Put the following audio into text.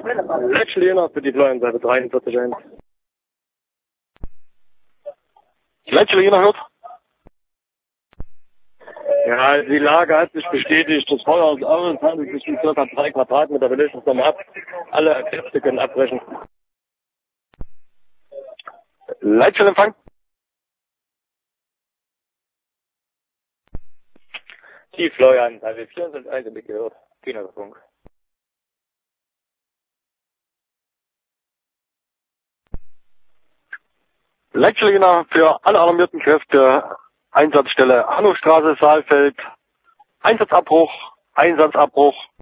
Letztliner für die Florian Seite 43.1. Letztliner hört. Ja, die Lage hat sich bestätigt. Das Feuer ist aus, es handelt sich um ca. 3 Quadratmeter. Wir löschen es nochmal ab. Alle Kräfte können abbrechen. Leitstellempfang. Die Florian Seite 44.1 mitgehört. Funk. Leitstelliner für alle alarmierten Kräfte. Einsatzstelle Hannostraße, Saalfeld. Einsatzabbruch.